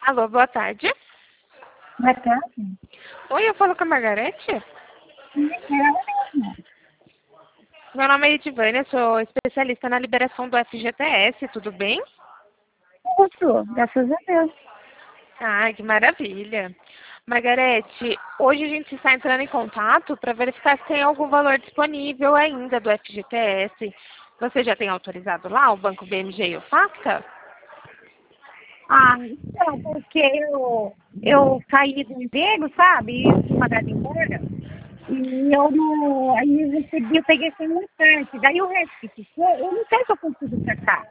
Alô, boa tarde. Boa tarde. Oi, eu falo com a Margarete? É ela mesma. Meu nome é Edivânia, sou especialista na liberação do FGTS, tudo bem? Isso, graças a Deus. Ai, que maravilha. Margarete, hoje a gente está entrando em contato para verificar se tem algum valor disponível ainda do FGTS. Você já tem autorizado lá o Banco BMG e o FACTA? Então, porque eu saí do emprego, sabe? E eu fui mandada embora. E eu não. Aí eu recebi, eu peguei sem uma parte. Daí o resto que ficou, eu não sei se eu consigo sacar.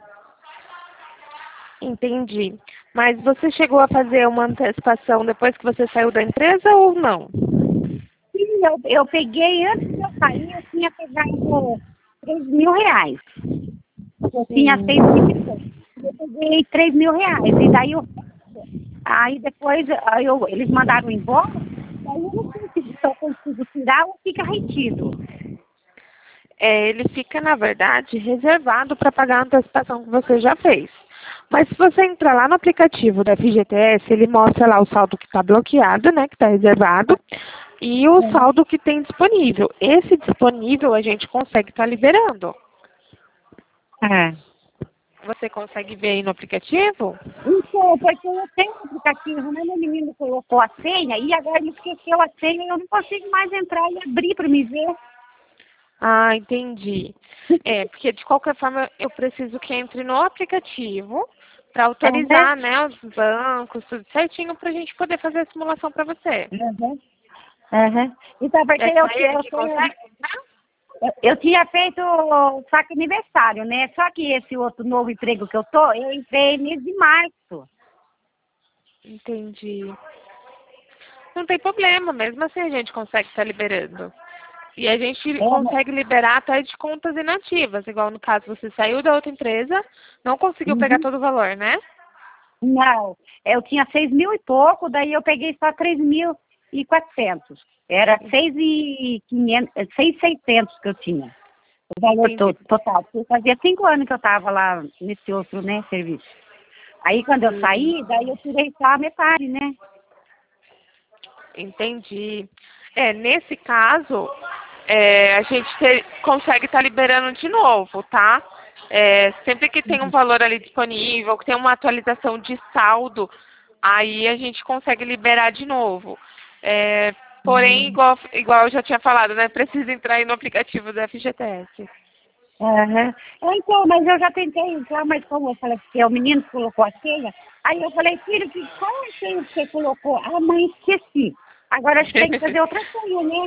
Entendi. Mas você chegou a fazer uma antecipação depois que você saiu da empresa ou não? Sim, eu peguei, antes de eu sair, eu tinha pegado R$ 3.000. Eu tinha Sim. 6.000 e pouco. Eu peguei R$ 3.000. E daí aí depois eles mandaram embora, daí eu não sei se eu consigo tirar ou fica retido. Ele fica, na verdade, reservado para pagar a antecipação que você já fez. Mas se você entrar lá no aplicativo da FGTS, ele mostra lá o saldo que está bloqueado, né, que está reservado, e o saldo que tem disponível. Esse disponível a gente consegue estar liberando. É. Você consegue ver aí no aplicativo? Então, porque eu tenho um aplicativo, mas meu menino colocou a senha e agora ele esqueceu a senha e eu não consigo mais entrar e abrir para me ver. Ah, entendi. Porque de qualquer forma eu preciso que entre no aplicativo para Uhum, autorizar, né, os bancos, tudo certinho para a gente poder fazer a simulação para você. uhum, uhum. Então, porque É só ele que consegue? eu tinha feito o saque aniversário, né? Só que esse outro novo emprego que eu tô, eu entrei mês de março. Entendi. Não tem problema, mesmo assim a gente consegue estar liberando. E a gente É, consegue liberar até de contas inativas, igual no caso você saiu da outra empresa, não conseguiu pegar uhum. todo o valor, né? Não, eu tinha 6.000 e pouco, daí eu peguei só 3.400. Era 6.500, 6.600 que eu tinha, o valor Entendi. todo, total. Porque fazia 5 anos que eu estava lá nesse outro, né, serviço. Aí quando eu Sim, saí, daí eu tirei só a metade, né? entendi. Nesse caso, a gente consegue estar liberando de novo, tá? Sempre que tem um valor ali disponível, que tem uma atualização de saldo, aí a gente consegue liberar de novo. Porém, Uhum. igual eu já tinha falado, né? Precisa entrar aí no aplicativo do FGTS. Aham. Então, mas eu já tentei entrar, mas como eu falei que é o menino que colocou a senha, aí eu falei, filho, qual é a senha que você colocou? Ah, mãe, esqueci. Agora acho que tem que fazer outra senha, né?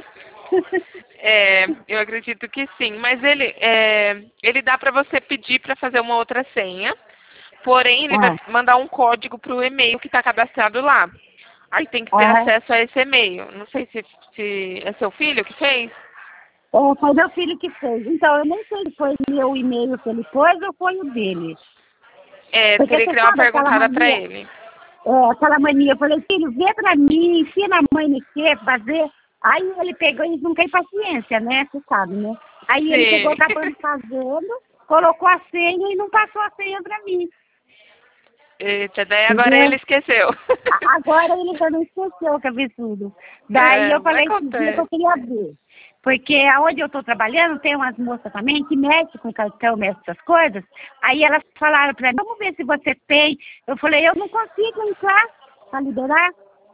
Eu acredito que sim, mas ele dá para você pedir para fazer uma outra senha, porém ele vai Ah, mandar um código para o e-mail que está cadastrado lá. Aí tem que ter aham. acesso a esse e-mail. Não sei se é seu filho que fez. Foi meu filho que fez. Então, eu nem sei se foi meu e-mail que ele pôs ou foi o dele. Porque Teria que você dar uma sabe aquela perguntada para mania, ele. aquela mania. Eu falei, filho, vê pra mim, ensina a mãe mexer, fazer. Aí ele pegou e não tem paciência, né? Você sabe, né? Aí ele pegou Sim. acabando fazendo, colocou a senha e não passou a senha pra mim. Eita, daí agora Entendeu? ele esqueceu. Agora ele já não esqueceu, que absurdo. Daí eu Mas falei esse dia que eu acontece. queria ver. Porque aonde eu estou trabalhando, tem umas moças também que mexem com cartão, mexem com essas coisas. Aí elas falaram para mim, vamos ver se você tem. Eu falei, eu não consigo entrar para liberar.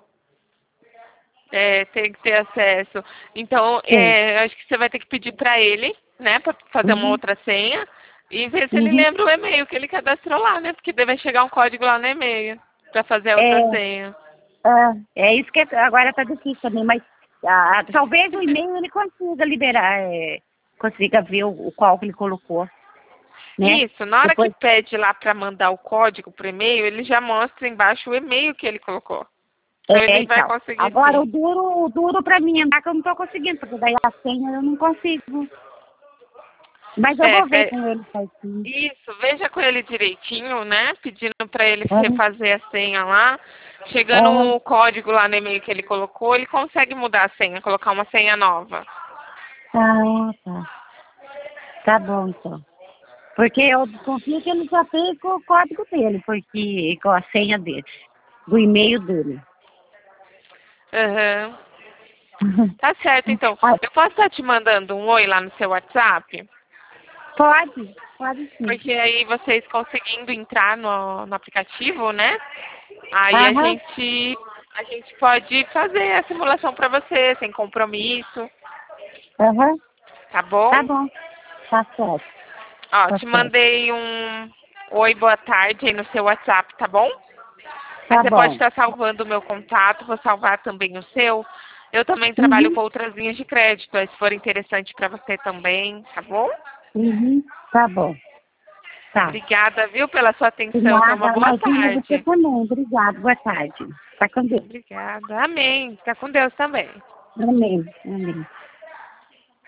Tem que ter acesso. Então, Tem. acho que você vai ter que pedir para ele, né, para fazer uma Uhum, outra senha e ver se ele uhum. lembra o e-mail que ele cadastrou lá, né? Porque deve chegar um código lá no e-mail para fazer a outra É, senha. é isso que agora está difícil também, mas talvez o e-mail ele consiga liberar, consiga ver o qual que ele colocou, né? Isso, na hora que Depois. pede lá para mandar o código pro e-mail, ele já mostra embaixo o e-mail que ele colocou. Então ele vai Então. conseguir Agora sim. o duro para mim é que eu não estou conseguindo, porque daí a senha eu não consigo. Mas eu É, vou ver ve- com ele certinho. Isso, veja com ele direitinho, né? Pedindo para ele Aham, refazer a senha lá. Chegando aham. o código lá no e-mail que ele colocou, ele consegue mudar a senha, colocar uma senha nova. Ah, tá. Tá bom, então. Porque eu desconfio que ele já fez com o código dele, porque com a senha dele. do e-mail dele. Aham. Tá certo, então. Eu posso estar te mandando um oi lá no seu WhatsApp? Pode sim. Porque aí vocês conseguindo entrar no aplicativo, né? Aí Aham. a gente pode fazer a simulação para você, sem compromisso, Aham. tá bom? Tá bom. Tá certo. Ó, Tá te certo. mandei um oi, boa tarde aí no seu WhatsApp, tá bom? Aí Tá você pode bom. estar salvando o meu contato, vou salvar também o seu. Eu também trabalho Uhum. com outras linhas de crédito, aí se for interessante para você também, tá bom? Uhum. Tá bom. Tá. Obrigada, viu, pela sua atenção. Tenha uma Nada, boa imagina você tarde. também. Obrigado. Boa tarde. Tá com Deus. Obrigada. Amém. Fica com Deus também. Amém. Amém.